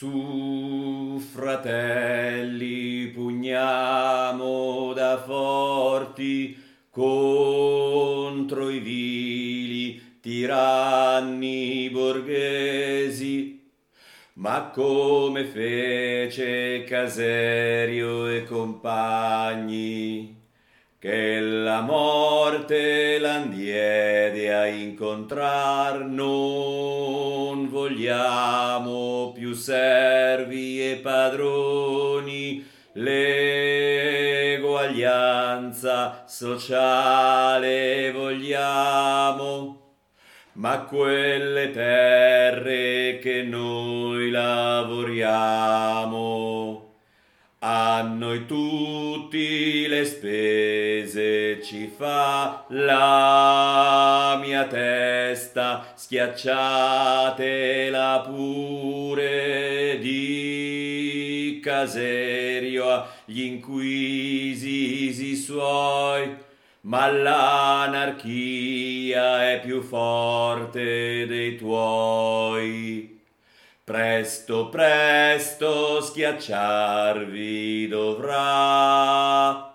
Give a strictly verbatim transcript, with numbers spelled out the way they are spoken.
Su, fratelli, pugniamo da forti contro i vili tiranni borghesi, ma come fece Caserio e compagni, che la morte l'andiede a incontrar, non vogliamo più servi e padroni, l'eguaglianza sociale vogliamo, ma quelle terre che noi lavoriamo, a noi tutti le spese ci fa la mia testa, schiacciatela pure di Caserio agli inquisisi suoi, ma l'anarchia è più forte dei tuoi. Presto, presto schiacciarvi dovrà.